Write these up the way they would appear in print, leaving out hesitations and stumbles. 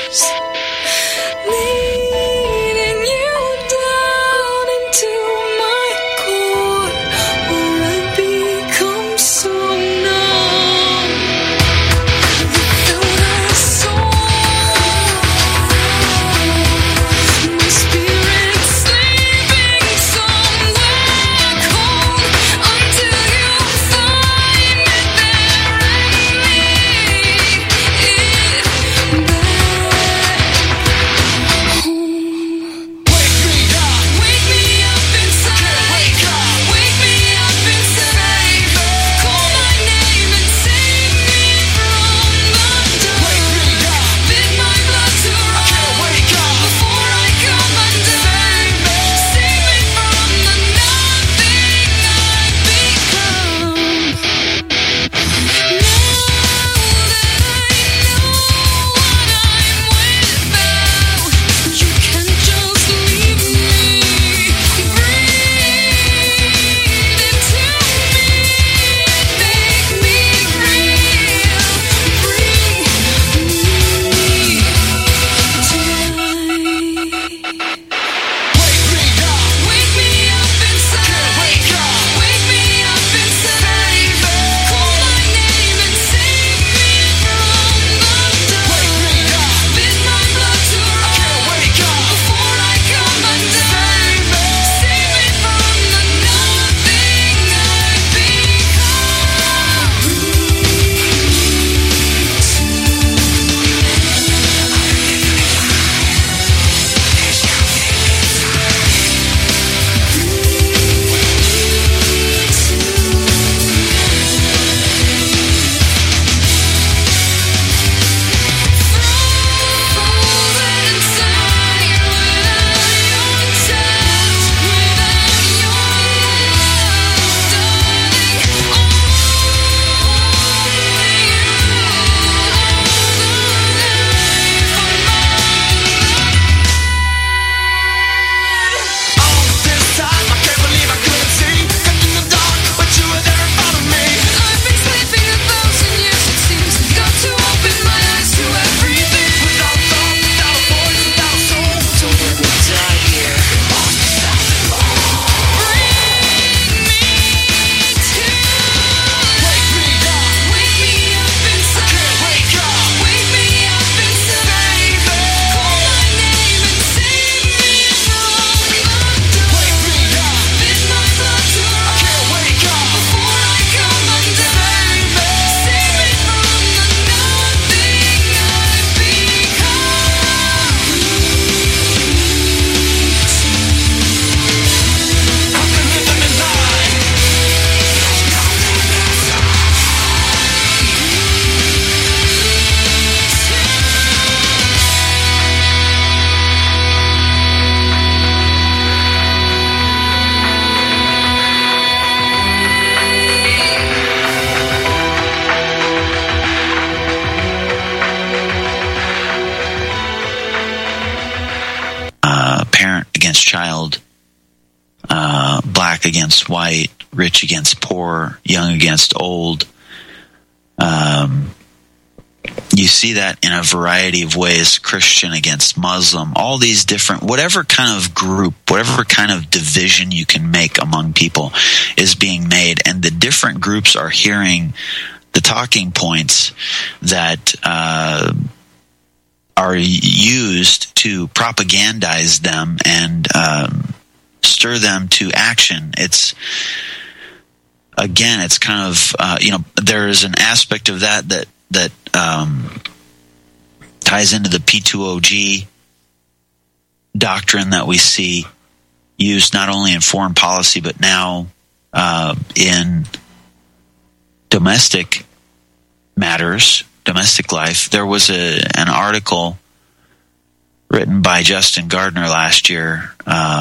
leading you down into my core, where I become so numb without a soul. My spirit sleeping somewhere cold until you find me there and lead it back home. Wake me up inside. Wake me up inside. Call my name and save me from the dark. Bid my blood to run before I come undone. Save me from the nothing I've become. Now that I know what I'm without, you can just leave me. Breathe into me, make me real. Bring me to life. Wake me up inside. Wake me up inside. Call my name and save me from the dark. Bid my blood to run before I come undone. Save me from the nothing I've I've been sleeping 1,000 years, it seems. Got to open my eyes to everything. Without thought, without a voice, without a soul. Don't let me die here. Lost without the Lord. Bring me to life. Wake me up inside. Wake me up inside. Call my name and save me from the dark. Bid my blood to run before I come undone. Save me from the nothing I've Parent against child, black against white, rich against poor, young against old. You see that in a variety of ways, Christian against Muslim, all these different, whatever kind of group, whatever kind of division you can make among people is being made, and the different groups are hearing the talking points that are used to propagandize them and stir them to action. It's kind of there is an aspect of that ties into the P2OG doctrine that we see used not only in foreign policy but now in domestic matters, domestic life. There was an article written by Justin Gardner last year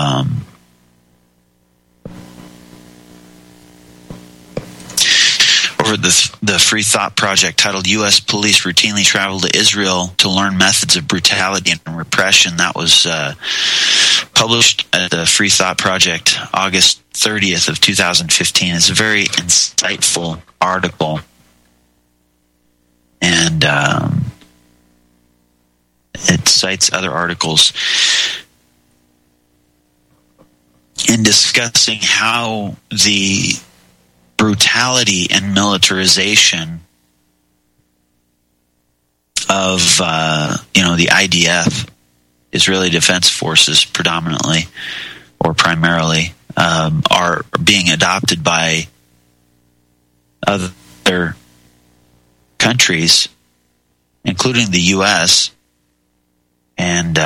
over the Free Thought Project titled U.S. Police Routinely Travel to Israel to Learn Methods of Brutality and Repression. That was published at the Free Thought Project August 30th of 2015. It's a very insightful article. And it cites other articles in discussing how the brutality and militarization of the IDF, Israeli Defense Forces, predominantly or primarily, are being adopted by other countries, including the U.S. and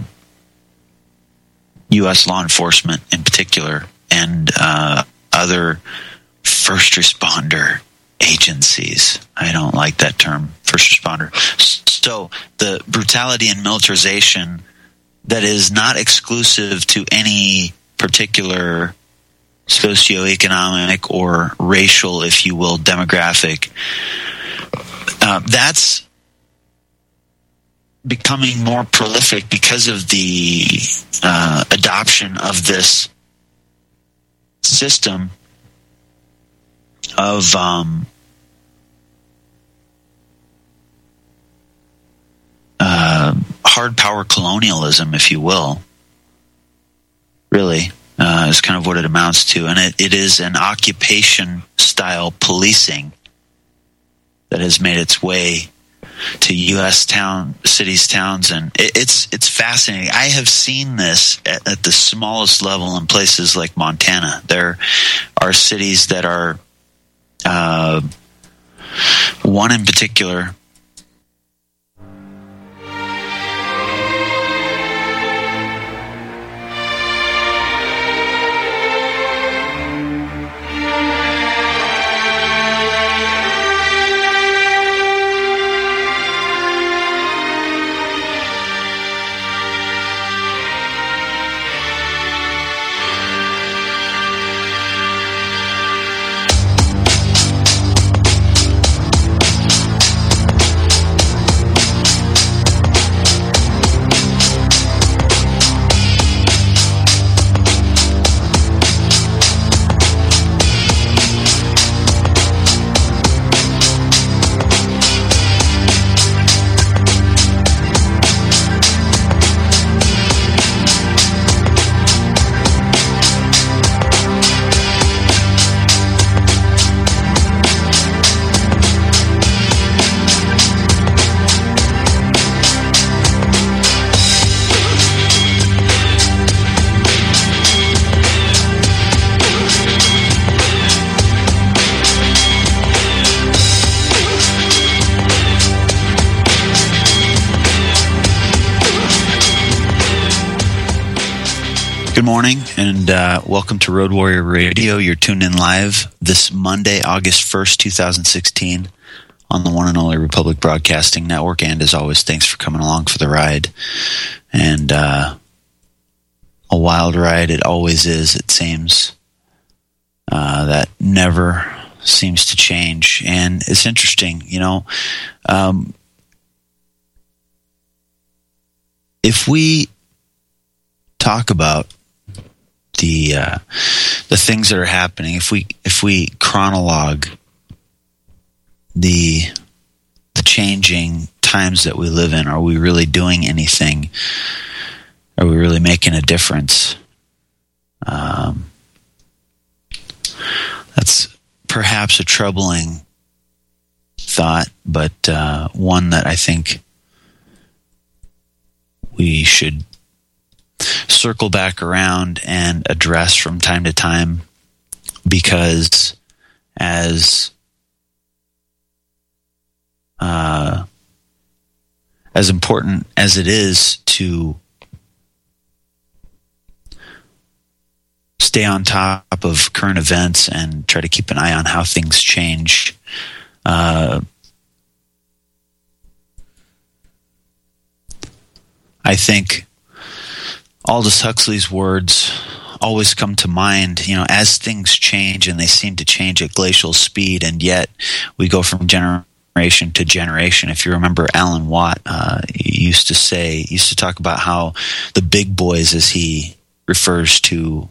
U.S. law enforcement in particular, and other first responder agencies. I don't like that term, first responder. So the brutality and militarization that is not exclusive to any particular socioeconomic or racial, if you will, demographic, that's becoming more prolific because of the adoption of this system of hard power colonialism, if you will. Really, is kind of what it amounts to. And it is an occupation-style policing that has made its way to U.S. cities, towns, and it's fascinating. I have seen this at the smallest level in places like Montana. There are cities that are, one in particular, Good morning, and welcome to Road Warrior Radio. You're tuned in live this Monday, August 1st, 2016, on the one and only Republic Broadcasting Network. And as always, thanks for coming along for the ride. And a wild ride it always is, it seems. That never seems to change. And it's interesting, if we talk about the things that are happening, if we chronologue the changing times that we live in, are we really doing anything? Are we really making a difference? That's perhaps a troubling thought, but one that I think we should circle back around and address from time to time, because as important as it is to stay on top of current events and try to keep an eye on how things change, I think Aldous Huxley's words always come to mind, as things change, and they seem to change at glacial speed, and yet we go from generation to generation. If you remember, Alan Watt used to talk about how the big boys, as he refers to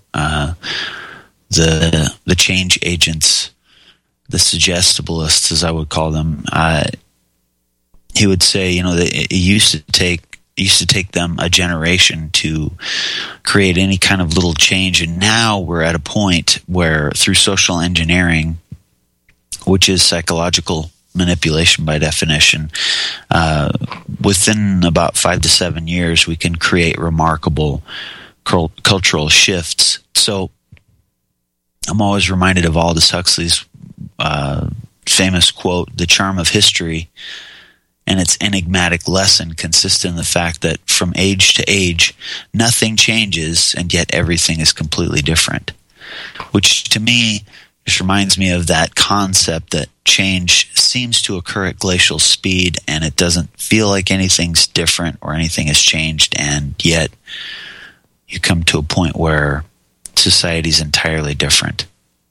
the change agents, the suggestibilists, as I would call them, he would say, that it used to take used to take them a generation to create any kind of little change, and now we're at a point where through social engineering, which is psychological manipulation by definition, within about 5 to 7 years, we can create remarkable cultural shifts. So I'm always reminded of Aldous Huxley's famous quote, "The charm of history and its enigmatic lesson consists in the fact that from age to age, nothing changes, and yet everything is completely different." Which to me just reminds me of that concept that change seems to occur at glacial speed, and it doesn't feel like anything's different or anything has changed, and yet you come to a point where society's entirely different.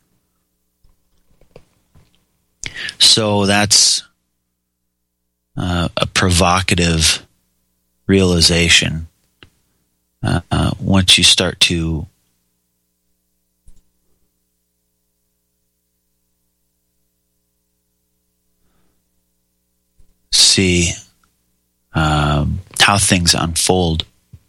So that's a provocative realization once you start to see how things unfold.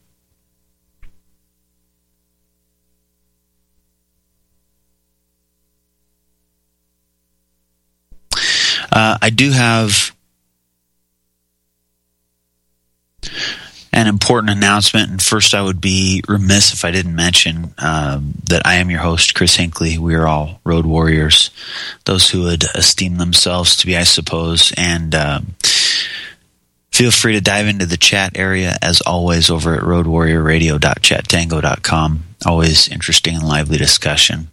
I do have an important announcement, and first I would be remiss if I didn't mention that I am your host, Chris Hinckley. We are all road warriors, those who would esteem themselves to be, I suppose, and feel free to dive into the chat area, as always, over at roadwarriorradio.chattango.com. Always interesting and lively discussion.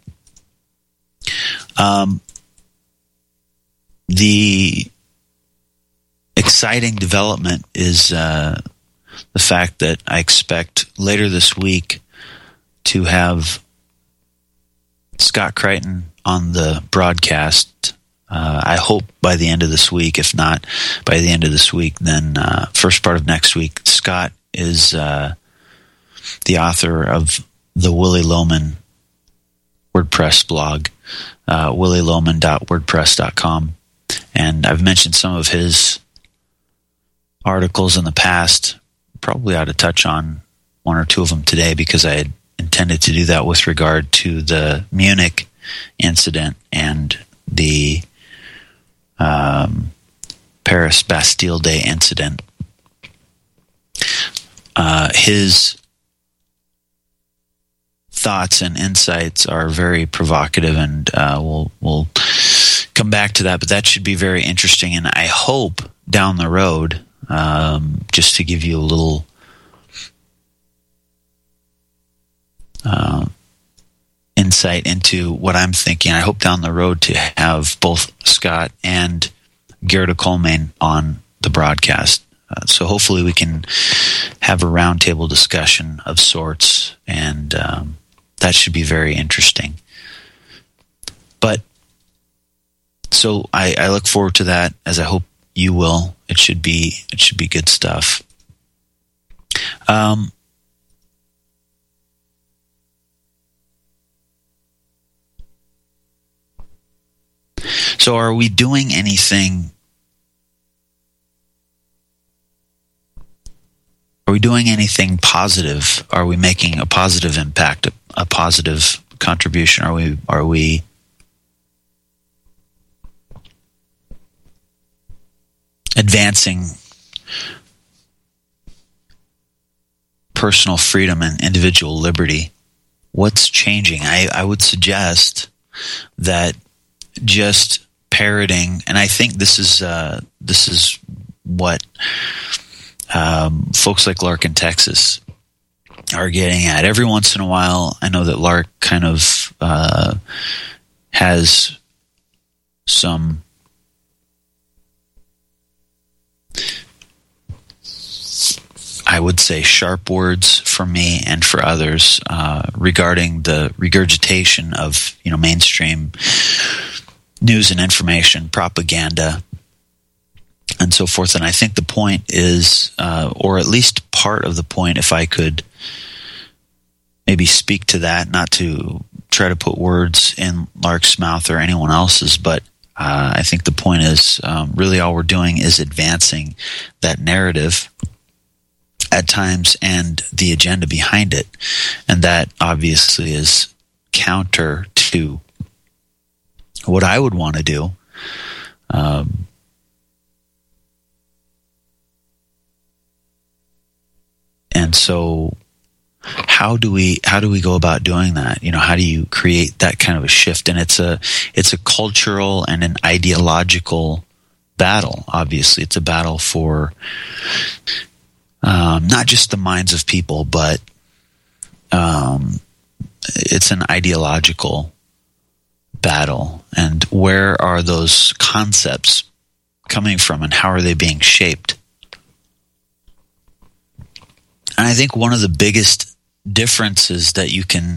The exciting development is the fact that I expect later this week to have Scott Crichton on the broadcast. I hope by the end of this week. If not by the end of this week, then first part of next week. Scott is the author of the Willie Loman WordPress blog, willieloman.wordpress.com. And I've mentioned some of his articles in the past. Probably ought to touch on one or two of them today, because I had intended to do that with regard to the Munich incident and the Paris Bastille Day incident. His thoughts and insights are very provocative, and we'll come back to that, but that should be very interesting. And I hope down the road, just to give you a little insight into what I'm thinking, I hope down the road to have both Scott and Gerda Coleman on the broadcast. So hopefully we can have a roundtable discussion of sorts, and that should be very interesting. But so I look forward to that, as I hope you will. It should be good stuff. So are we doing anything? Are we doing anything positive? Are we making a positive impact, a positive contribution? Are we advancing personal freedom and individual liberty? What's changing? I would suggest that just parroting, and I think this is what folks like Lark in Texas are getting at. Every once in a while, I know that Lark kind of has some I would say sharp words for me and for others regarding the regurgitation of mainstream news and information, propaganda, and so forth. And I think the point is, or at least part of the point, if I could maybe speak to that, not to try to put words in Lark's mouth or anyone else's, but I think the point is really all we're doing is advancing that narrative at times and the agenda behind it. And that obviously is counter to what I would want to do. And so how do we go about doing that? How do you create that kind of a shift? And it's a cultural and an ideological battle. Obviously, it's a battle for not just the minds of people, but it's an ideological battle. And where are those concepts coming from, and how are they being shaped? And I think one of the biggest differences that you can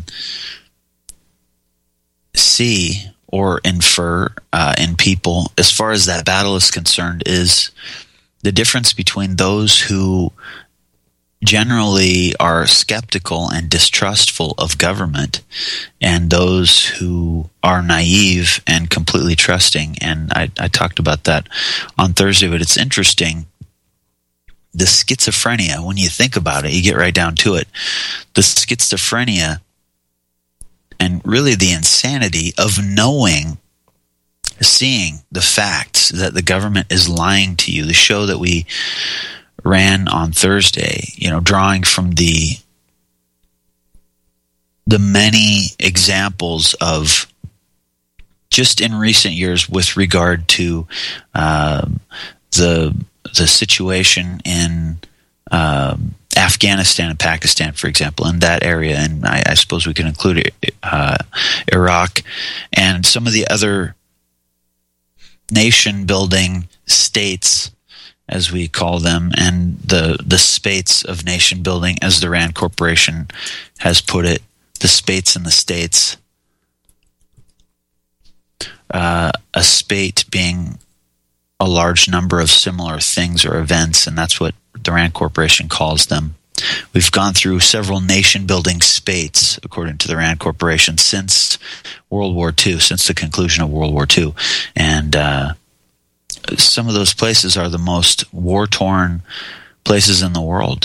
see or infer in people as far as that battle is concerned is the difference between those who generally are skeptical and distrustful of government and those who are naive and completely trusting. And I talked about that on Thursday, but it's interesting. The schizophrenia, when you think about it, you get right down to it. The schizophrenia and really the insanity of seeing the facts that the government is lying to you. The show that we ran on Thursday, drawing from the many examples of just in recent years with regard to the situation in Afghanistan and Pakistan, for example, in that area, and I suppose we can include Iraq and some of the other nation-building states, as we call them, and the spates of nation-building, as the Rand Corporation has put it, the spates in the states. A spate being a large number of similar things or events, and that's what the Rand Corporation calls them. We've gone through several nation-building spates, according to the Rand Corporation, since World War II, since the conclusion of World War II. And some of those places are the most war-torn places in the world,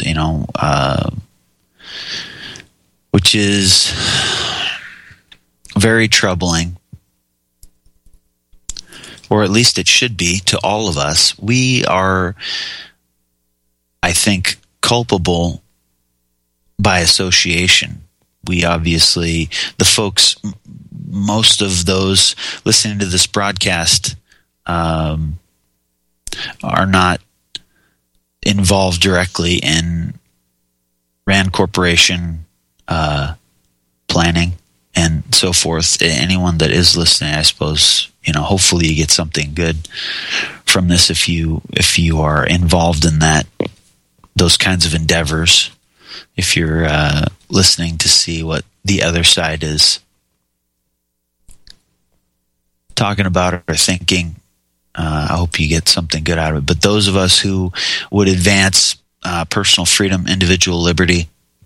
which is very troubling. Or at least it should be to all of us. We are, I think, culpable by association. We obviously, the folks, most of those listening to this broadcast are not involved directly in Rand Corporation planning and so forth. Anyone that is listening, I suppose, hopefully you get something good from this if you are involved in those kinds of endeavors. If you're listening to see what the other side is talking about or thinking, I hope you get something good out of it. But those of us who would advance personal freedom, individual liberty,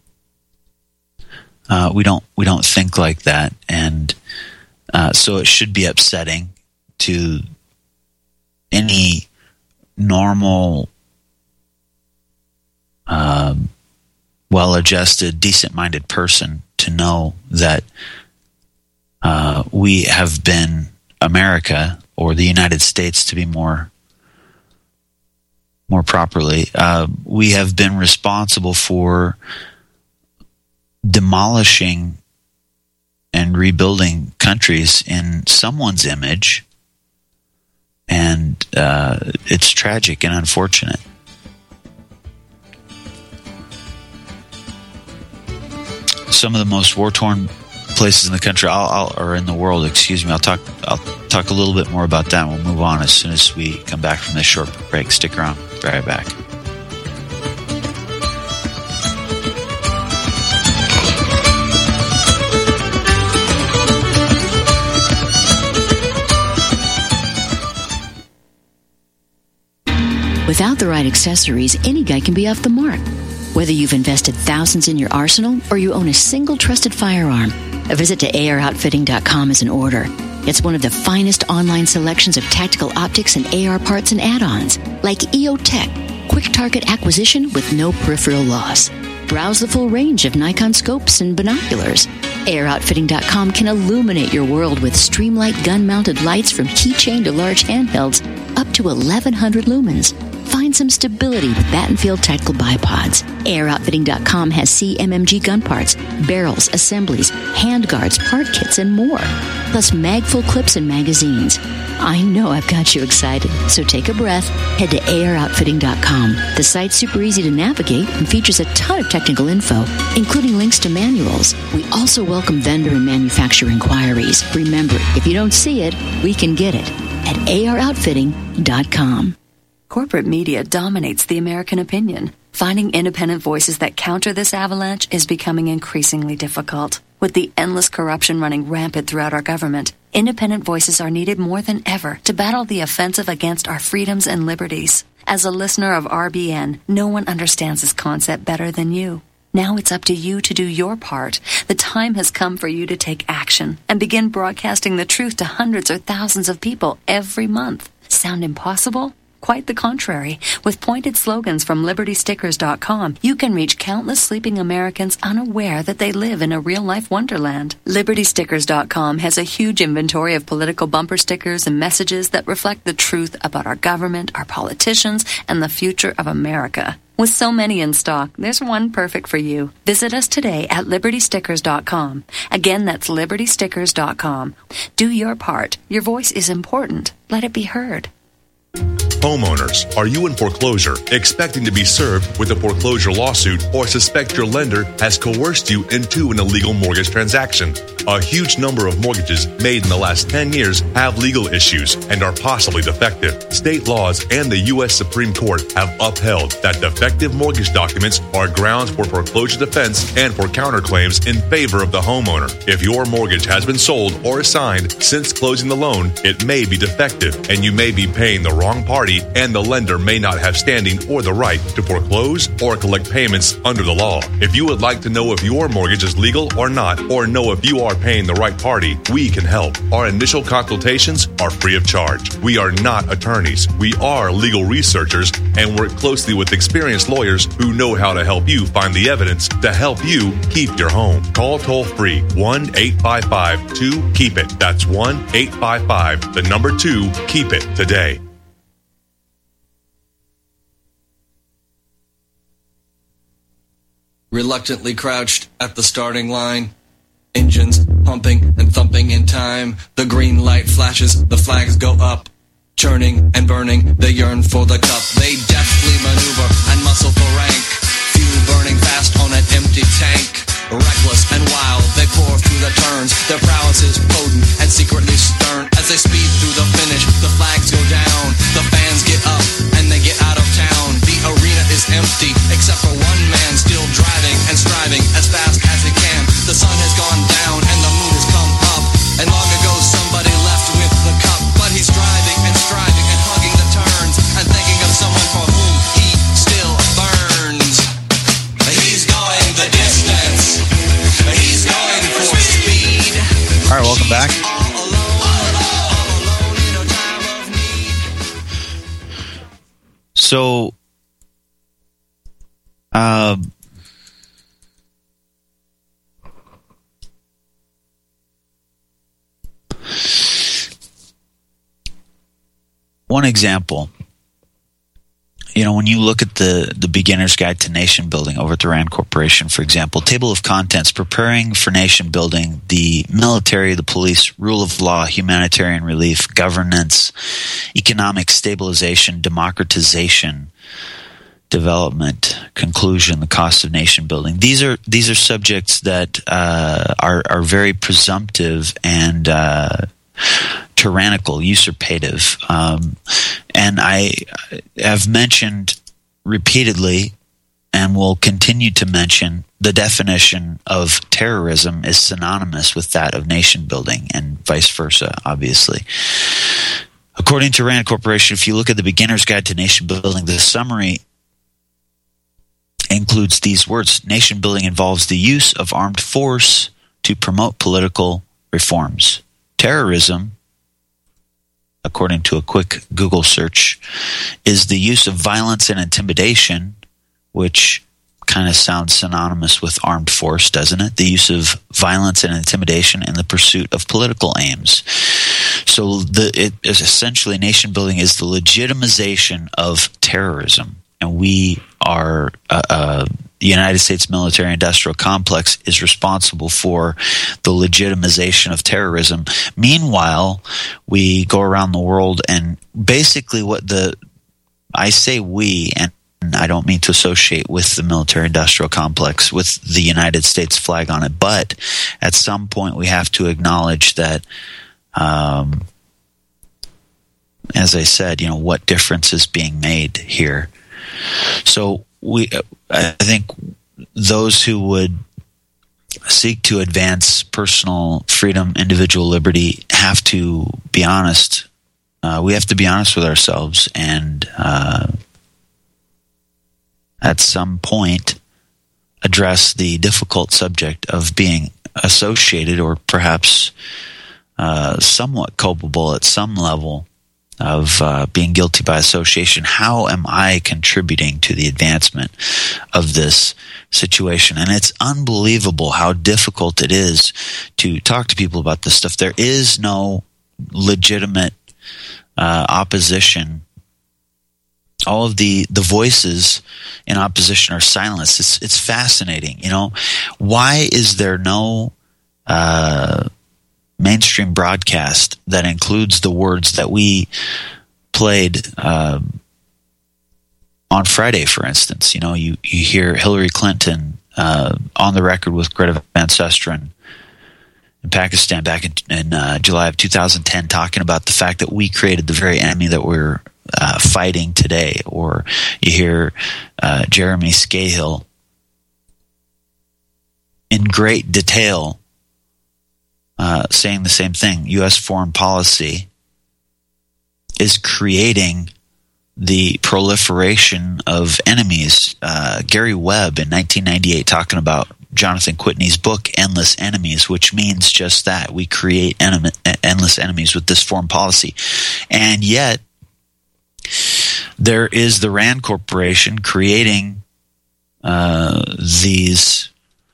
we don't think like that, and so it should be upsetting to any normal, well-adjusted, decent-minded person to know that we have been America, or the United States to be more properly, we have been responsible for demolishing and rebuilding countries in someone's image, and it's tragic and unfortunate. Some of the most war-torn places in the country, or in the world, excuse me. I'll talk a little bit more about that. We'll move on as soon as we come back from this short break. Stick around. Be right back. Without the right accessories, any guy can be off the mark. Whether you've invested thousands in your arsenal or you own a single trusted firearm, a visit to AROutfitting.com is in order. It's one of the finest online selections of tactical optics and AR parts and add-ons, like EOTech, quick target acquisition with no peripheral loss. Browse the full range of Nikon scopes and binoculars. Airoutfitting.com can illuminate your world with Streamlight gun-mounted lights from keychain to large handhelds up to 1,100 lumens. Find some stability with Battenfield Tactical Bipods. Airoutfitting.com has CMMG gun parts, barrels, assemblies, handguards, part kits, and more. Plus mag-full clips and magazines. I know I've got you excited, so take a breath. Head to Airoutfitting.com. The site's super easy to navigate and features a ton of technical info, including links to manuals. We also welcome vendor and manufacturer inquiries. Remember, if you don't see it, we can get it at AROutfitting.com. Corporate media dominates the American opinion. Finding independent voices that counter this avalanche is becoming increasingly difficult. With the endless corruption running rampant throughout our government, independent voices are needed more than ever to battle the offensive against our freedoms and liberties. As a listener of RBN, no one understands this concept better than you. Now it's up to you to do your part. The time has come for you to take action and begin broadcasting the truth to hundreds or thousands of people every month. Sound impossible? Quite the contrary. With pointed slogans from LibertyStickers.com, you can reach countless sleeping Americans unaware that they live in a real-life wonderland. LibertyStickers.com has a huge inventory of political bumper stickers and messages that reflect the truth about our government, our politicians, and the future of America. With so many in stock, there's one perfect for you. Visit us today at LibertyStickers.com. Again, that's LibertyStickers.com. Do your part. Your voice is important. Let it be heard. Homeowners, are you in foreclosure, expecting to be served with a foreclosure lawsuit, or suspect your lender has coerced you into an illegal mortgage transaction? A huge number of mortgages made in the last 10 years have legal issues and are possibly defective. State laws and the U.S. Supreme Court have upheld that defective mortgage documents are grounds for foreclosure defense and for counterclaims in favor of the homeowner. If your mortgage has been sold or assigned since closing the loan, it may be defective, and you may be paying the wrong party, and the lender may not have standing or the right to foreclose or collect payments under the law. If you would like to know if your mortgage is legal or not, or know if you are paying the right party, we can help. Our initial consultations are free of charge. We are not attorneys. We are legal researchers and work closely with experienced lawyers who know how to help you find the evidence to help you keep your home. Call toll-free 1-855-2-KEEP-IT. That's 1-855-2-KEEP-IT today. Reluctantly crouched at the starting line, engines pumping and thumping in time. The green light flashes, the flags go up, churning and burning, they yearn for the cup. They deftly maneuver and muscle for rank, fuel burning fast on an empty tank. Reckless and wild, they pour through the turns, their prowess is potent and secretly stern. As they speed through the finish, the flags go down, the fans get up and they get out of town. The arena is empty, except for one man still driving and striving as fast as he can. The sun has gone down and the moon has come up, and long ago somebody left with the cup. But he's driving and striving and hugging the turns and thinking of someone for whom he still burns. He's going the distance, he's going for speed. All right, welcome back. So, one example, when you look at the Beginner's Guide to Nation Building over at the RAND Corporation, for example, table of contents: preparing for nation building, the military, the police, rule of law, humanitarian relief, governance, economic stabilization, democratization, development, conclusion, the cost of nation building. These are subjects that are very presumptive and tyrannical, usurpative. And I have mentioned repeatedly and will continue to mention the definition of terrorism is synonymous with that of nation building and vice versa, obviously. According to RAND Corporation, if you look at the Beginner's Guide to Nation Building, the summary includes these words: nation building involves the use of armed force to promote political reforms. Terrorism, according to a quick Google search, is the use of violence and intimidation, which kind of sounds synonymous with armed force, doesn't it? The use of violence and intimidation in the pursuit of political aims. So it is essentially, nation building is the legitimization of terrorism. And we are, the United States military industrial complex is responsible for the legitimization of terrorism. Meanwhile, we go around the world and basically I say we, and I don't mean to associate with the military industrial complex with the United States flag on it, but at some point we have to acknowledge that, as I said, what difference is being made here. So I think those who would seek to advance personal freedom, individual liberty, have to be honest. We have to be honest with ourselves and at some point address the difficult subject of being associated or perhaps somewhat culpable at some level of being guilty by association. How am I contributing to the advancement of this situation? And it's unbelievable how difficult it is to talk to people about this stuff. There is no legitimate opposition. All of the voices in opposition are silenced. It's fascinating. Why is there no mainstream broadcast that includes the words that we played on Friday, for instance? You hear Hillary Clinton on the record with Greta Van Susteren in Pakistan back in July of 2010 talking about the fact that we created the very enemy that we're fighting today. Or you hear Jeremy Scahill in great detail saying the same thing. U.S. foreign policy is creating the proliferation of enemies. Gary Webb in 1998 talking about Jonathan Whitney's book, Endless Enemies, which means just that. We create endless enemies with this foreign policy. And yet, there is the RAND Corporation creating these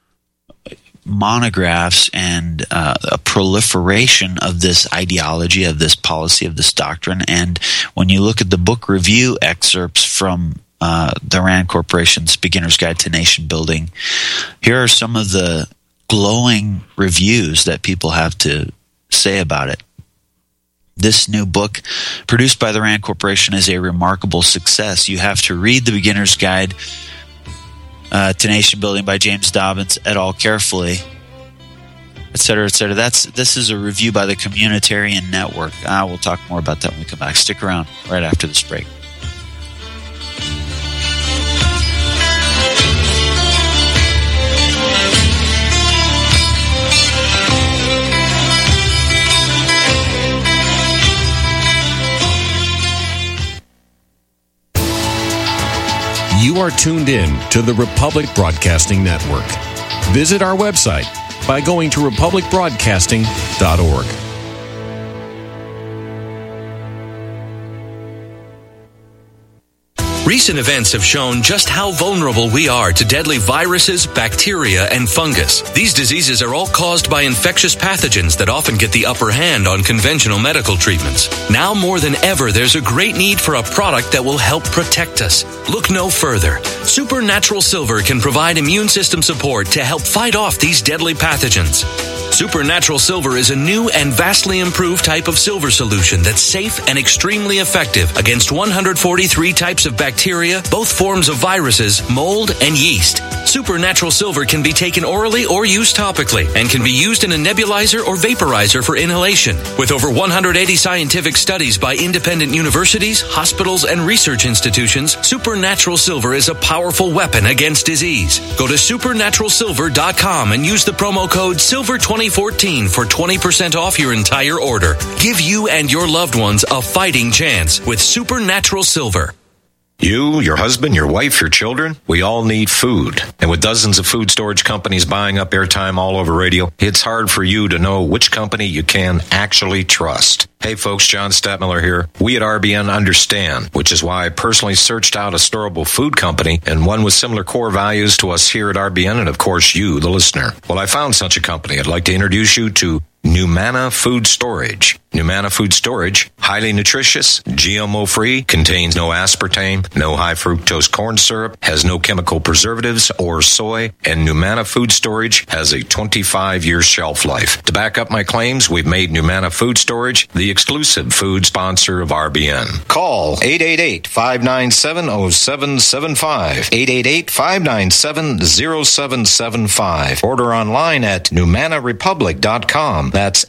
monographs and a proliferation of this ideology, of this policy, of this doctrine. And when you look at the book review excerpts from the RAND Corporation's Beginner's Guide to Nation Building, here are some of the glowing reviews that people have to say about it. This new book, produced by the RAND Corporation, is a remarkable success. You have to read the Beginner's Guide to Nation Building by James Dobbins et al. Carefully, etc., etc. This is a review by the Communitarian Network. We'll talk more about that when we come back. Stick around right after this break. You are tuned in to the Republic Broadcasting Network. Visit our website by going to republicbroadcasting.org. Recent events have shown just how vulnerable we are to deadly viruses, bacteria, and fungus. These diseases are all caused by infectious pathogens that often get the upper hand on conventional medical treatments. Now more than ever, there's a great need for a product that will help protect us. Look no further. Supernatural Silver can provide immune system support to help fight off these deadly pathogens. Supernatural Silver is a new and vastly improved type of silver solution that's safe and extremely effective against 143 types of bacteria, both forms of viruses, mold, and yeast. Supernatural Silver can be taken orally or used topically and can be used in a nebulizer or vaporizer for inhalation. With over 180 scientific studies by independent universities, hospitals, and research institutions, Supernatural Silver is a powerful weapon against disease. Go to supernaturalsilver.com and use the promo code SILVER2014 for 20% off your entire order. Give you and your loved ones a fighting chance with Supernatural Silver. You, your husband, your wife, your children, we all need food. And with dozens of food storage companies buying up airtime all over radio, it's hard for you to know which company you can actually trust. Hey folks, John Stadtmiller here. We at RBN understand, which is why I personally searched out a storable food company and one with similar core values to us here at RBN and of course you, the listener. Well, I found such a company. I'd like to introduce you to Numana Food Storage. Numana Food Storage, highly nutritious, GMO-free, contains no aspartame, no high fructose corn syrup, has no chemical preservatives or soy, and Numana Food Storage has a 25-year shelf life. To back up my claims, we've made Numana Food Storage the exclusive food sponsor of RBN. Call 888-597-0775, 888-597-0775. Order online at NumanaRepublic.com. That's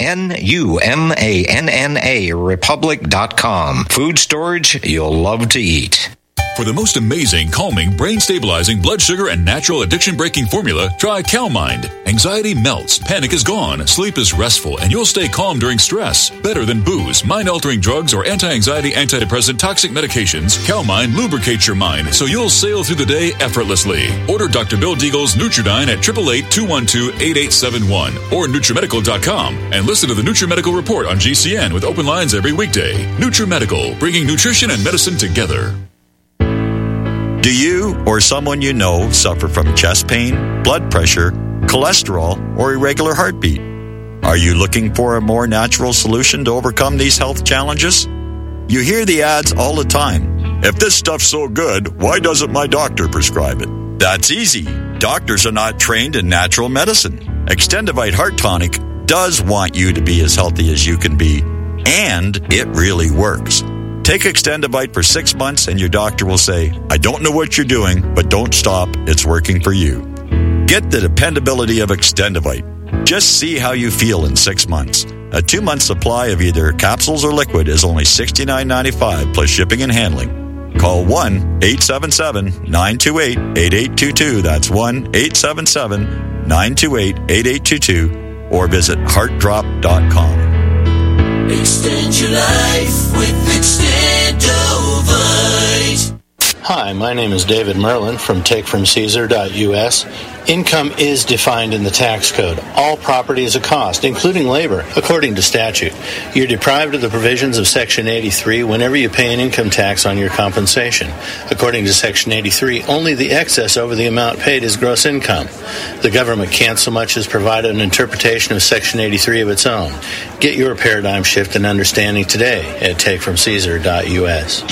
NUMANNA Republic.com. Food storage you'll love to eat. For the most amazing, calming, brain-stabilizing, blood sugar, and natural addiction-breaking formula, try CalMind. Anxiety melts, panic is gone, sleep is restful, and you'll stay calm during stress. Better than booze, mind-altering drugs, or anti-anxiety, antidepressant, toxic medications, CalMind lubricates your mind so you'll sail through the day effortlessly. Order Dr. Bill Deagle's Nutridyne at 888-212-8871 or NutriMedical.com and listen to the NutriMedical Report on GCN with open lines every weekday. NutriMedical, bringing nutrition and medicine together. Do you or someone you know suffer from chest pain, blood pressure, cholesterol, or irregular heartbeat? Are you looking for a more natural solution to overcome these health challenges? You hear the ads all the time. If this stuff's so good, why doesn't my doctor prescribe it? That's easy. Doctors are not trained in natural medicine. Extendivite Heart Tonic does want you to be as healthy as you can be, and it really works. Take Extendivite for 6 months and your doctor will say, I don't know what you're doing, but don't stop. It's working for you. Get the dependability of Extendivite. Just see how you feel in 6 months. A 2-month supply of either capsules or liquid is only $69.95 plus shipping and handling. Call 1-877-928-8822. That's 1-877-928-8822 or visit heartdrop.com. Extend your life with Extendovite. Hi, my name is David Merlin from TakeFromCaesar.us. Income is defined in the tax code. All property is a cost, including labor, according to statute. You're deprived of the provisions of Section 83 whenever you pay an income tax on your compensation. According to Section 83, only the excess over the amount paid is gross income. The government can't so much as provide an interpretation of Section 83 of its own. Get your paradigm shift and understanding today at TakeFromCaesar.us.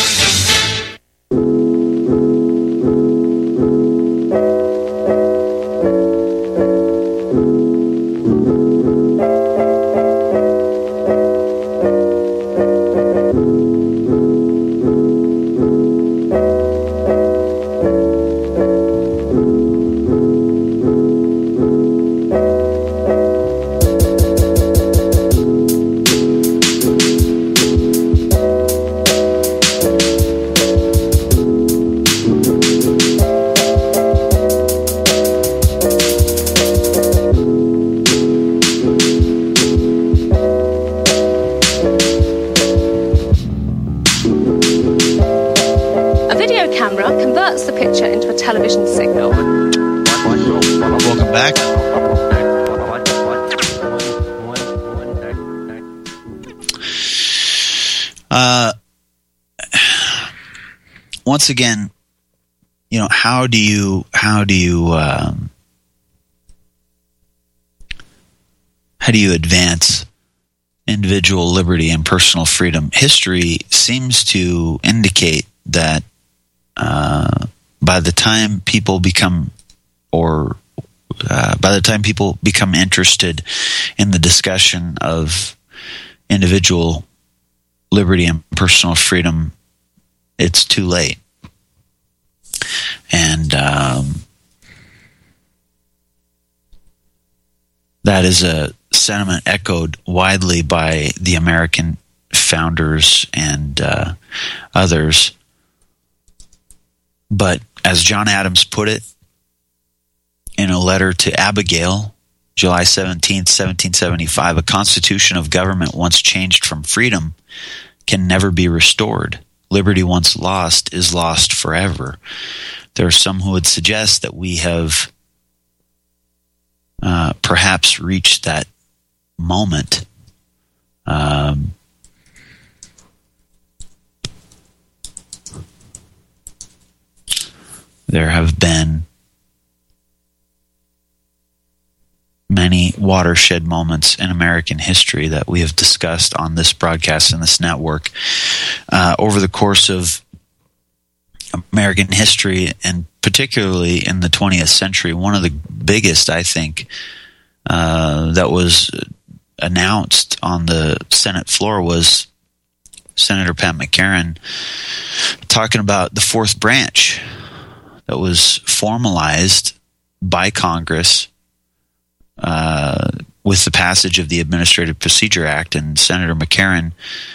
Once again, how do you advance individual liberty and personal freedom? History seems to indicate that by the time people become interested in the discussion of individual liberty and personal freedom, it's too late. And that is a sentiment echoed widely by the American founders and others. But as John Adams put it in a letter to Abigail, July 17th, 1775, a constitution of government once changed from freedom can never be restored. liberty once lost is lost forever. There are some who would suggest that we have perhaps reached that moment. There have been many watershed moments in American history that we have discussed on this broadcast and this network over the course of American history, and particularly in the 20th century. One of the biggest, I think, that was announced on the Senate floor was Senator Pat McCarran talking about the fourth branch that was formalized by Congress with the passage of the Administrative Procedure Act. And Senator McCarran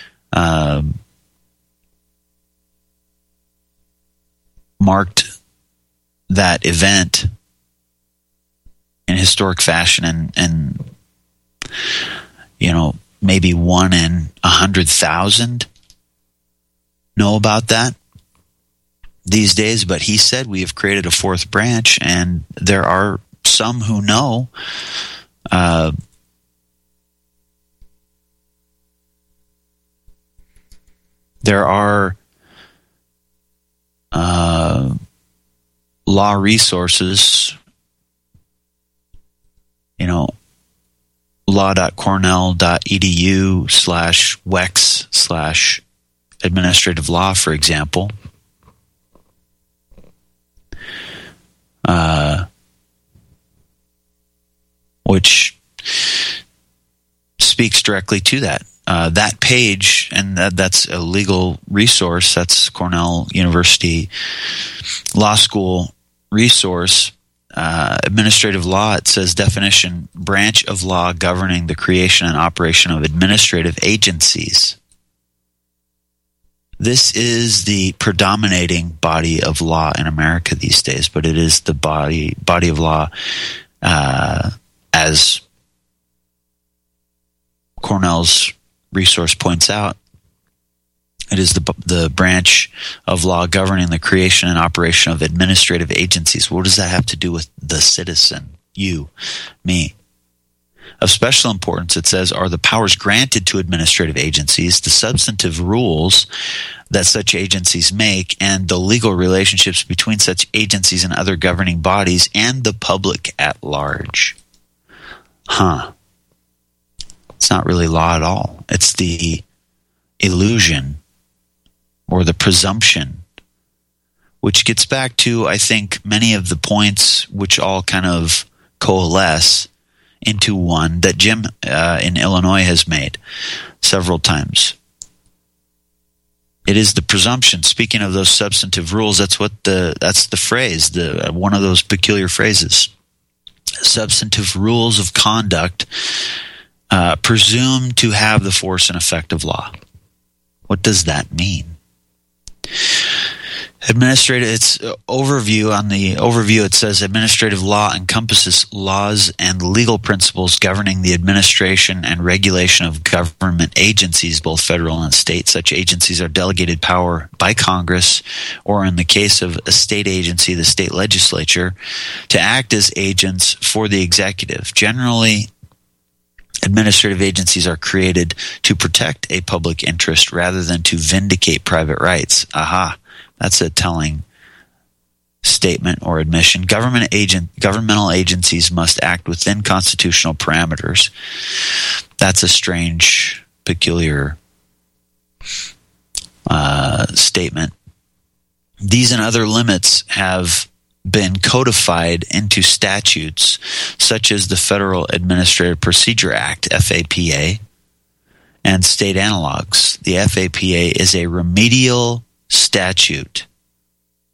marked that event in historic fashion, and you know, maybe 1 in 100,000 know about that these days. But he said we have created a fourth branch, and there are some who know. There are law resources, you know, law.cornell.edu/wex/administrative law, for example. Which speaks directly to that. That page, and that's a legal resource, that's Cornell University Law School resource. Administrative law, it says definition, branch of law governing the creation and operation of administrative agencies. This is the predominating body of law in America these days, but it is the body of law as Cornell's resource points out. It is the branch of law governing the creation and operation of administrative agencies. What does that have to do with the citizen? You, me. Of special importance, it says, are the powers granted to administrative agencies, the substantive rules that such agencies make, and the legal relationships between such agencies and other governing bodies and the public at large. It's not really law at all. It's the illusion or the presumption, which gets back to, I think, many of the points which all kind of coalesce into one that Jim in Illinois has made several times. It is the presumption. Speaking of those substantive rules, that's the phrase, one of those peculiar phrases. Substantive rules of conduct presumed to have the force and effect of law. What does that mean? Its overview, on the overview it says administrative law encompasses laws and legal principles governing the administration and regulation of government agencies, both federal and state. Such agencies are delegated power by Congress, or in the case of a state agency, the state legislature, to act as agents for the executive. Generally, administrative agencies are created to protect a public interest rather than to vindicate private rights. Aha. That's a telling statement or admission. Governmental agencies must act within constitutional parameters. That's a strange, peculiar statement. These and other limits have been codified into statutes such as the Federal Administrative Procedure Act, FAPA, and state analogs. The FAPA is a remedial statute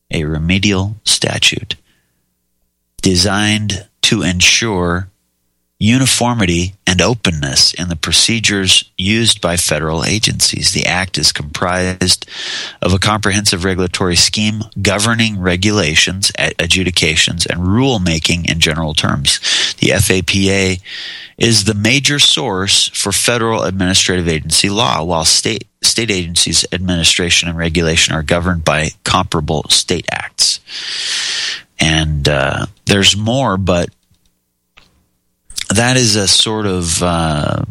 designed to ensure uniformity and openness in the procedures used by federal agencies. The Act is comprised of a comprehensive regulatory scheme governing regulations, adjudications, and rulemaking in general terms. The FAPA is the major source for federal administrative agency law, while state agencies' administration and regulation are governed by comparable state acts. And there's more, but that is a sort of a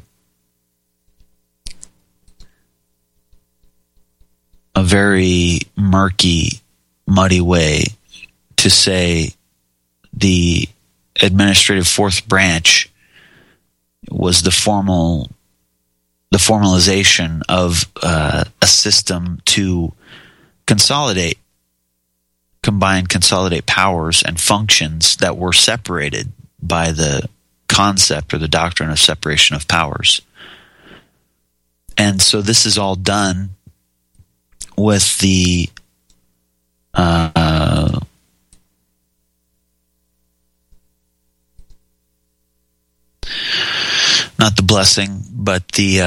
very murky, muddy way to say the administrative fourth branch was the formalization of a system to consolidate powers and functions that were separated by the concept or the doctrine of separation of powers. And so this is all done with the not the blessing, but the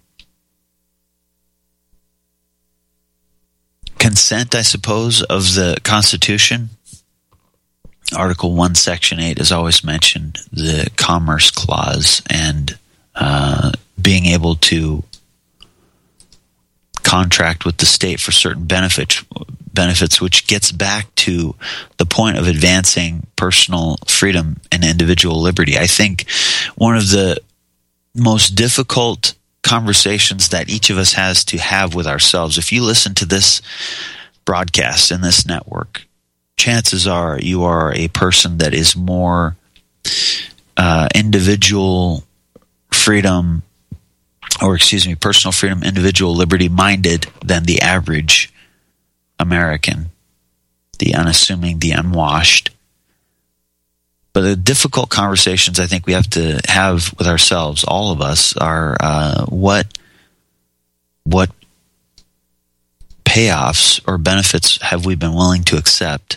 consent, I suppose, of the Constitution. Article 1, Section 8 is always mentioned, the Commerce Clause, and being able to contract with the state for certain benefits, which gets back to the point of advancing personal freedom and individual liberty. I think one of the most difficult conversations that each of us has to have with ourselves, if you listen to this broadcast in this network, chances are you are a person that is more individual freedom, personal freedom, individual liberty minded than the average American, the unassuming, the unwashed. But the difficult conversations I think we have to have with ourselves, all of us, are what payoffs or benefits have we been willing to accept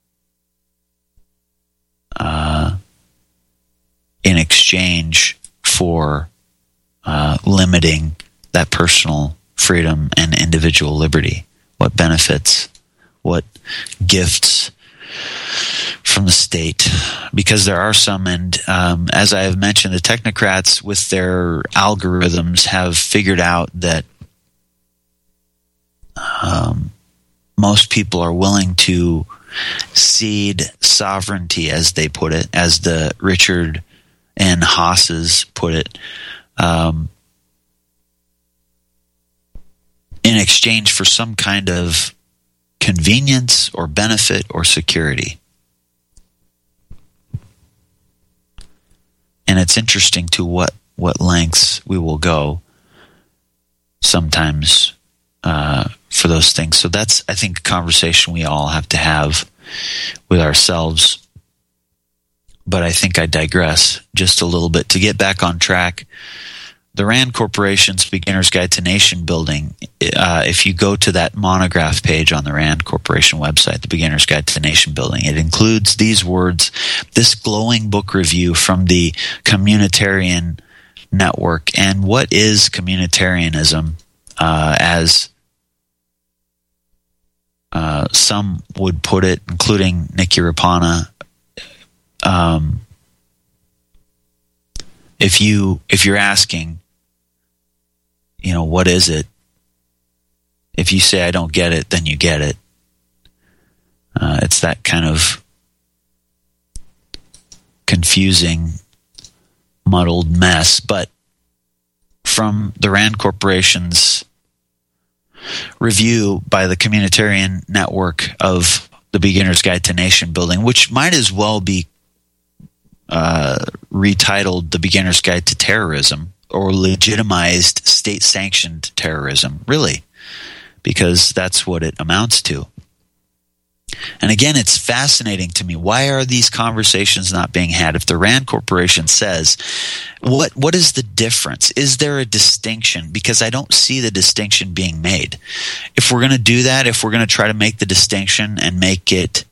in exchange for limiting that personal freedom and individual liberty? What benefits, what gifts from the state? Because there are some, and as I have mentioned, the technocrats with their algorithms have figured out that most people are willing to cede sovereignty, as they put it, as the Richard N. Haas's put it, in exchange for some kind of convenience or benefit or security. And it's interesting to what lengths we will go sometimes for those things. So that's, I think, a conversation we all have to have with ourselves. But I think I digress just a little bit. To get back on track, the RAND Corporation's Beginner's Guide to Nation Building, if you go to that monograph page on the RAND Corporation website, the Beginner's Guide to Nation Building, it includes these words, this glowing book review from the Communitarian Network. And what is communitarianism? As some would put it, including Nikki Rapana, if you're asking, what is it? If you say I don't get it, then you get it. It's that kind of confusing, muddled mess. But from the RAND Corporation's review by the Communitarian Network of the Beginner's Guide to Nation Building, which might as well be retitled The Beginner's Guide to Terrorism, or legitimized state-sanctioned terrorism, really, because that's what it amounts to. And again, it's fascinating to me. Why are these conversations not being had? If the RAND Corporation says, what is the difference? Is there a distinction? Because I don't see the distinction being made. If we're going to do that, if we're going to try to make the distinction and make it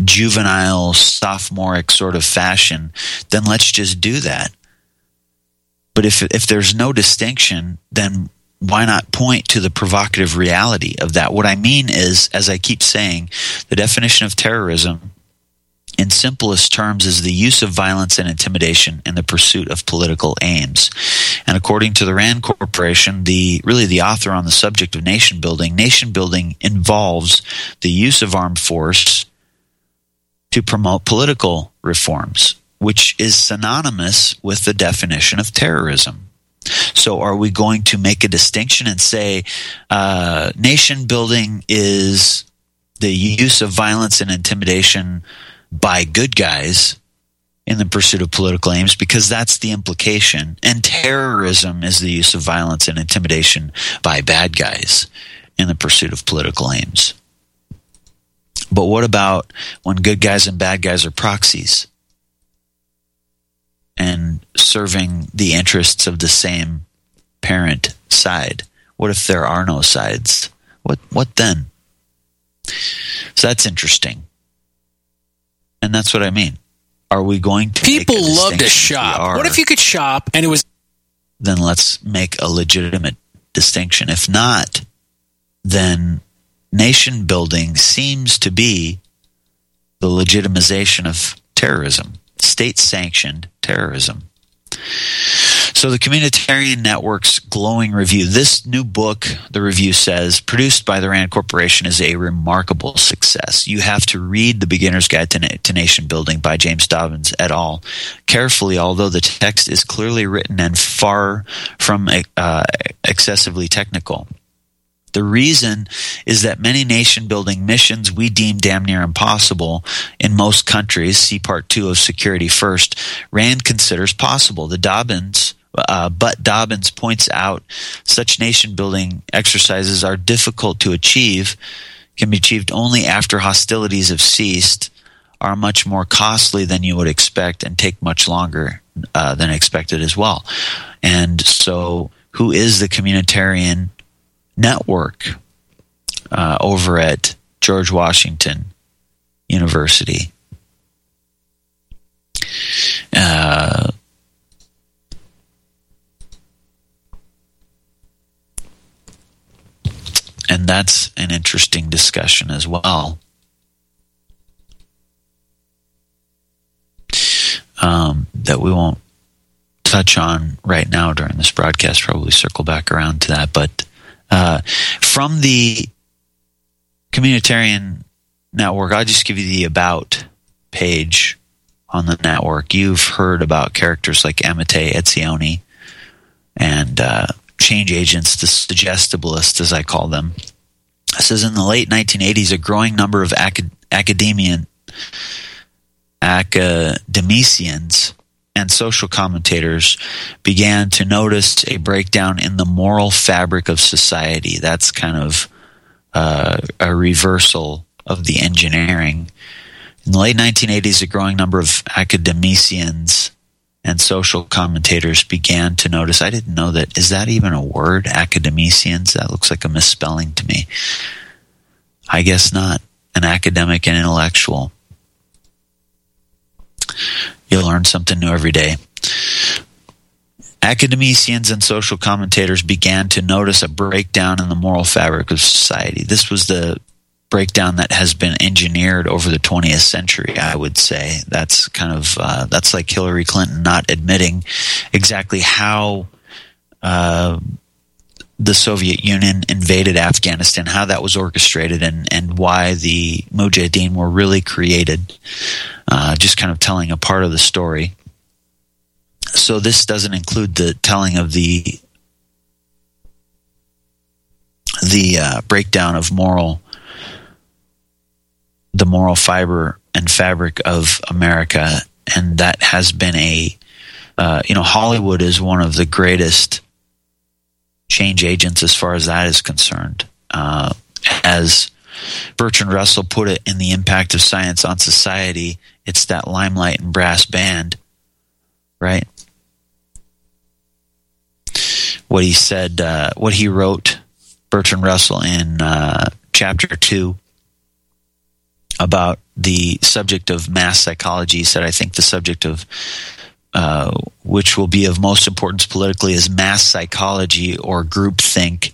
juvenile, sophomoric sort of fashion, then let's just do that. But if there's no distinction, then why not point to the provocative reality of that? What I mean is, as I keep saying, the definition of terrorism in simplest terms is the use of violence and intimidation in the pursuit of political aims. And according to the RAND Corporation, the author on the subject of nation building involves the use of armed force to promote political reforms, which is synonymous with the definition of terrorism. So are we going to make a distinction and say nation building is the use of violence and intimidation by good guys in the pursuit of political aims, because that's the implication, and terrorism is the use of violence and intimidation by bad guys in the pursuit of political aims? But what about when good guys and bad guys are proxies and serving the interests of the same parent side? What if there are no sides? What then? So that's interesting. And that's what I mean. Are we going to People love to shop. What if you could shop and it was... Then let's make a legitimate distinction. If not, then nation building seems to be the legitimization of terrorism, state-sanctioned terrorism. So the Communitarian Network's glowing review, this new book, the review says, produced by the RAND Corporation, is a remarkable success. You have to read The Beginner's Guide to Nation Building by James Dobbins et al. Carefully, although the text is clearly written and far from excessively technical. The reason is that many nation-building missions we deem damn near impossible in most countries, see Part 2 of Security First, RAND considers possible. But Dobbins points out such nation-building exercises are difficult to achieve, can be achieved only after hostilities have ceased, are much more costly than you would expect, and take much longer than expected as well. And so who is the Communitarian Network over at George Washington University? And that's an interesting discussion as well. That we won't touch on right now during this broadcast, probably circle back around to that. But from the Communitarian Network, I'll just give you the About page on the network. You've heard about characters like Amate Etzioni and change agents, the suggestibilists, as I call them. It says, in the late 1980s, a growing number of academicians and social commentators began to notice a breakdown in the moral fabric of society. That's kind of a reversal of the engineering. In the late 1980s, a growing number of academicians and social commentators began to notice. I didn't know that. Is that even a word, academicians? That looks like a misspelling to me. I guess not. An academic and intellectual. You learn something new every day. Academicians and social commentators began to notice a breakdown in the moral fabric of society. This was the breakdown that has been engineered over the 20th century, I would say. That's kind of that's like Hillary Clinton not admitting exactly how the Soviet Union invaded Afghanistan, how that was orchestrated, and why the Mujahideen were really created. Just kind of telling a part of the story. So this doesn't include the telling of the breakdown of the moral fiber and fabric of America, and that has been Hollywood is one of the greatest change agents as far as that is concerned. As Bertrand Russell put it in The Impact of Science on Society, it's that limelight and brass band, right? What he said, what he wrote, Bertrand Russell, in chapter 2 about the subject of mass psychology. He said, I think the subject of which will be of most importance politically is mass psychology or groupthink.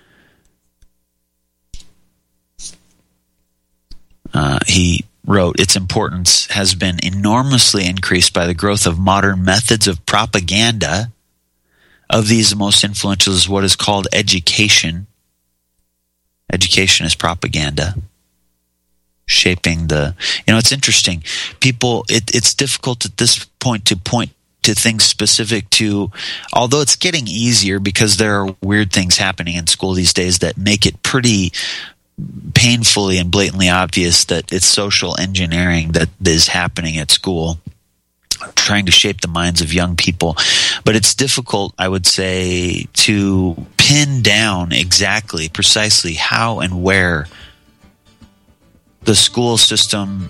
He wrote, its importance has been enormously increased by the growth of modern methods of propaganda. Of these, the most influential is what is called education. Education is propaganda. Shaping the... it's interesting. People, it's difficult at this point to things specific to... Although it's getting easier because there are weird things happening in school these days that make it pretty painfully and blatantly obvious that it's social engineering that is happening at school, trying to shape the minds of young people. But it's difficult, I would say, to pin down exactly, precisely how and where the school system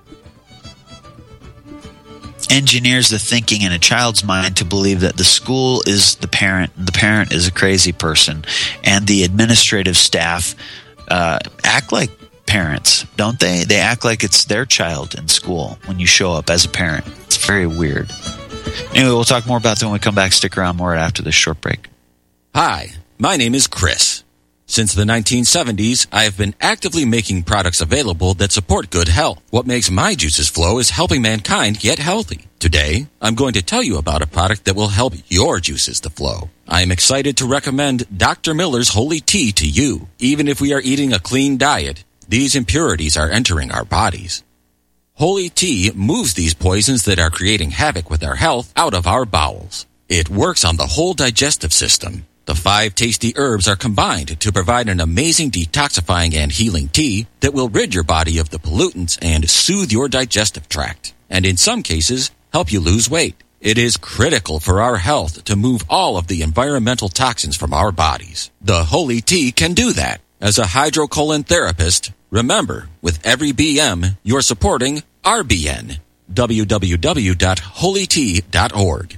engineers the thinking in a child's mind to believe that the school is the parent is a crazy person, and the administrative staff act like parents, don't they? They act like it's their child in school when you show up as a parent. It's very weird. Anyway, we'll talk more about that when we come back. Stick around more after this short break. Hi, my name is Chris. Since the 1970s, I have been actively making products available that support good health. What makes my juices flow is helping mankind get healthy. Today, I'm going to tell you about a product that will help your juices to flow. I am excited to recommend Dr. Miller's Holy Tea to you. Even if we are eating a clean diet, these impurities are entering our bodies. Holy Tea moves these poisons that are creating havoc with our health out of our bowels. It works on the whole digestive system. The 5 tasty herbs are combined to provide an amazing detoxifying and healing tea that will rid your body of the pollutants and soothe your digestive tract, and in some cases, help you lose weight. It is critical for our health to move all of the environmental toxins from our bodies. The Holy Tea can do that. As a hydrocolon therapist, remember, with every BM, you're supporting RBN. www.holytea.org.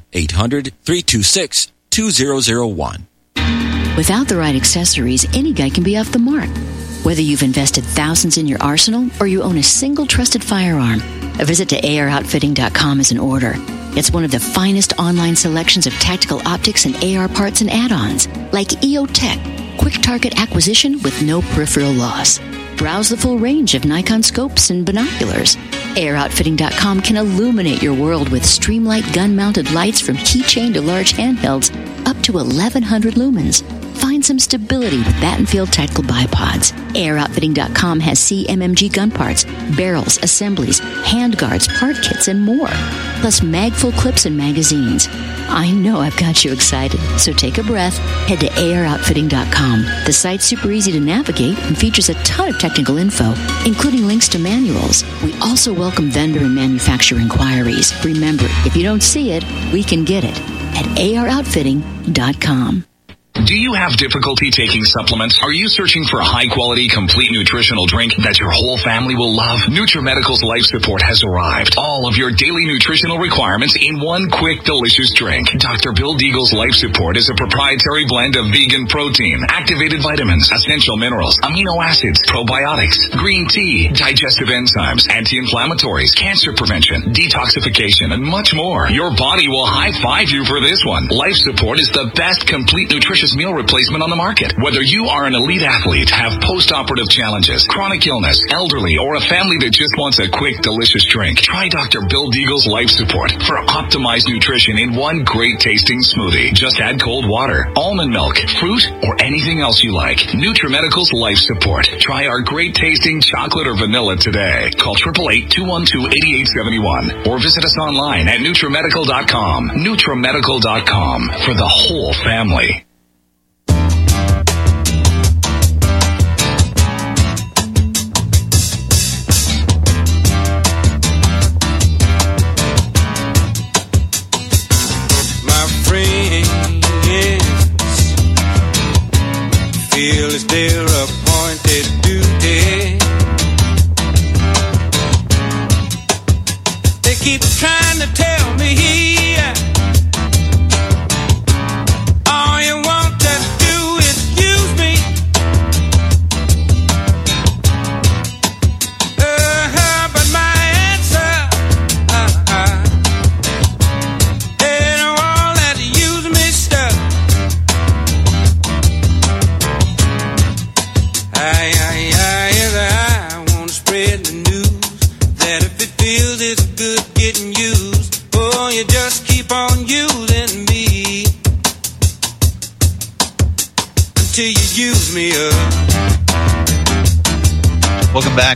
800-326-2001. Without the right accessories, any guy can be off the mark. Whether you've invested thousands in your arsenal or you own a single trusted firearm, a visit to AROutfitting.com is in order. It's one of the finest online selections of tactical optics and AR parts and add-ons, like EOTech, quick target acquisition with no peripheral loss. Browse the full range of Nikon scopes and binoculars. AROutfitting.com can illuminate your world with Streamlight gun-mounted lights from keychain to large handhelds up to 1,100 lumens. Find some stability with Battenfield tactical bipods. AirOutfitting.com has CMMG gun parts, barrels, assemblies, handguards, part kits, and more. Plus mag-full clips and magazines. I know I've got you excited, so take a breath. Head to AirOutfitting.com. The site's super easy to navigate and features a ton of technical info, including links to manuals. We also welcome vendor and manufacturer inquiries. Remember, if you don't see it, we can get it at AirOutfitting.com. Do you have difficulty taking supplements? Are you searching for a high-quality, complete nutritional drink that your whole family will love? NutriMedical's Life Support has arrived. All of your daily nutritional requirements in one quick, delicious drink. Dr. Bill Deagle's Life Support is a proprietary blend of vegan protein, activated vitamins, essential minerals, amino acids, probiotics, green tea, digestive enzymes, anti-inflammatories, cancer prevention, detoxification, and much more. Your body will high-five you for this one. Life Support is the best complete nutrition meal replacement on the market. Whether you are an elite athlete, have post-operative challenges, chronic illness, elderly, or a family that just wants a quick, delicious drink, try Dr. Bill Deagle's Life Support for optimized nutrition in one great tasting smoothie. Just add cold water, almond milk, fruit, or anything else you like. NutriMedical's Life Support. Try our great tasting chocolate or vanilla today. Call 888-212-8871 or visit us online at NutriMedical.com. NutriMedical.com for the whole family. It's their appointed duty. They keep trying to tell me all you want I want to spread the news that if it feels it's good getting used, oh, you just keep on using me until you use me up. Welcome back.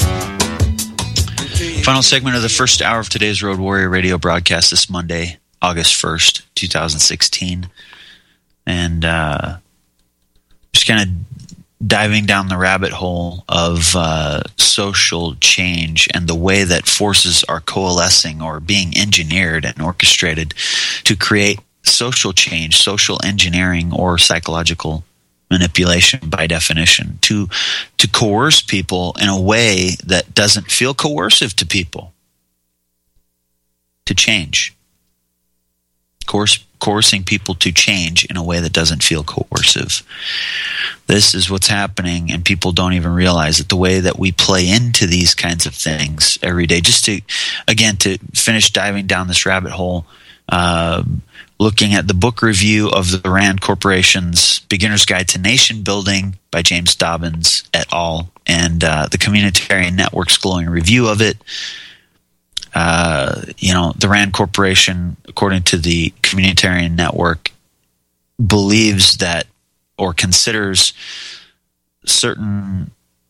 Final segment of the first hour of today's Road Warrior radio broadcast this Monday, August 1st, 2016. And just kind of diving down the rabbit hole of social change and the way that forces are coalescing or being engineered and orchestrated to create social change, social engineering, or psychological manipulation by definition, to coerce people in a way that doesn't feel coercive to people to change. Coercing people to change in a way that doesn't feel coercive. This is what's happening, and people don't even realize that the way that we play into these kinds of things every day. Just to finish diving down this rabbit hole, looking at the book review of the Rand Corporation's Beginner's Guide to Nation Building by James Dobbins et al., and the Communitarian Network's glowing review of it. The Rand Corporation, according to the Communitarian Network, believes that or considers certain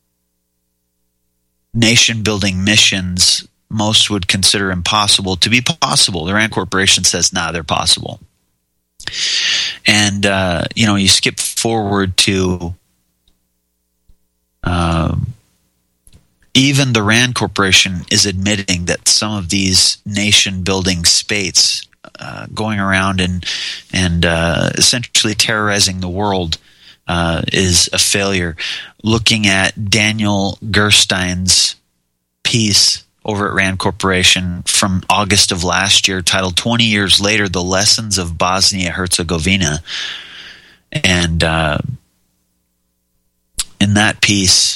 nation-building missions most would consider impossible to be possible. The Rand Corporation says, nah, they're possible. And, you skip forward to even the Rand Corporation is admitting that some of these nation-building spates going around and essentially terrorizing the world is a failure. Looking at Daniel Gerstein's piece over at Rand Corporation from August of last year, titled 20 Years Later, The Lessons of Bosnia-Herzegovina. And in that piece,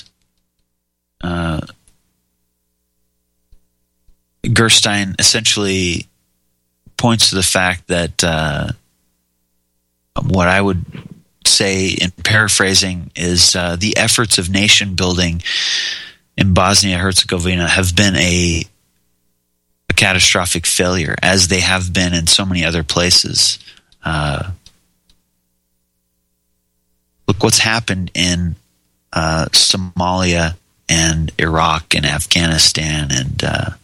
Gerstein essentially points to the fact that what I would say in paraphrasing is the efforts of nation building in Bosnia-Herzegovina have been a catastrophic failure, as they have been in so many other places. Look what's happened in Somalia and Iraq and Afghanistan and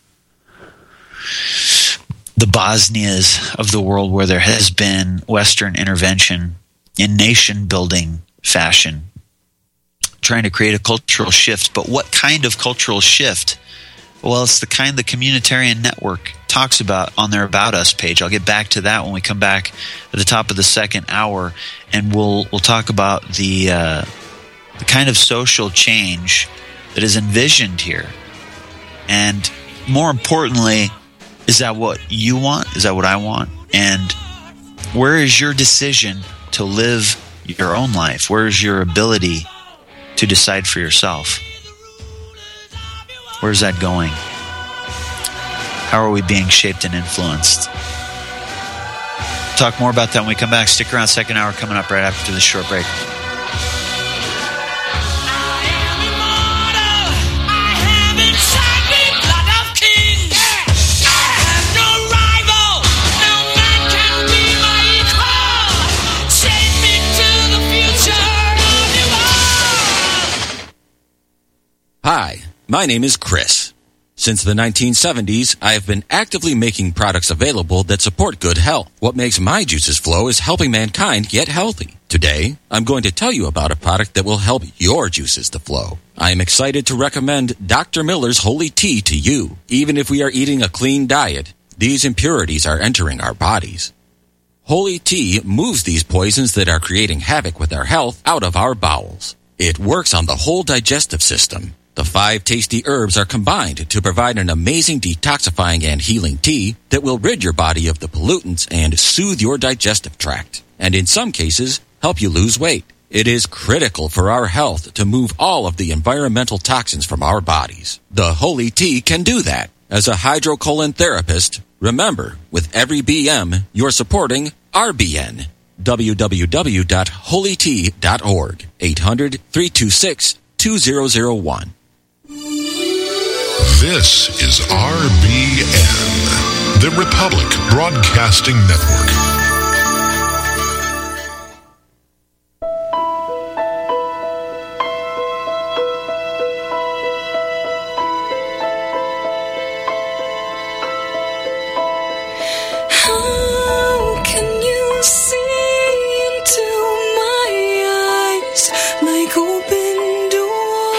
the Bosnias of the world, where there has been Western intervention in nation-building fashion, trying to create a cultural shift. But what kind of cultural shift? Well, it's the kind the Communitarian Network talks about on their About Us page. I'll get back to that when we come back at the top of the second hour, and we'll talk about the kind of social change that is envisioned here. And more importantly, is that what you want? Is that what I want? And where is your decision to live your own life? Where is your ability to decide for yourself? Where's that going? How are we being shaped and influenced? Talk more about that when we come back. Stick around. Second hour coming up right after this short break. Hi, my name is Chris. Since the 1970s, I have been actively making products available that support good health. What makes my juices flow is helping mankind get healthy. Today, I'm going to tell you about a product that will help your juices to flow. I am excited to recommend Dr. Miller's Holy Tea to you. Even if we are eating a clean diet, these impurities are entering our bodies. Holy Tea moves these poisons that are creating havoc with our health out of our bowels. It works on the whole digestive system. The 5 tasty herbs are combined to provide an amazing detoxifying and healing tea that will rid your body of the pollutants and soothe your digestive tract, and in some cases, help you lose weight. It is critical for our health to move all of the environmental toxins from our bodies. The Holy Tea can do that. As a hydrocolon therapist, remember, with every BM, you're supporting RBN. www.holytea.org. 800-326 2001. This is RBN, the Republic Broadcasting Network.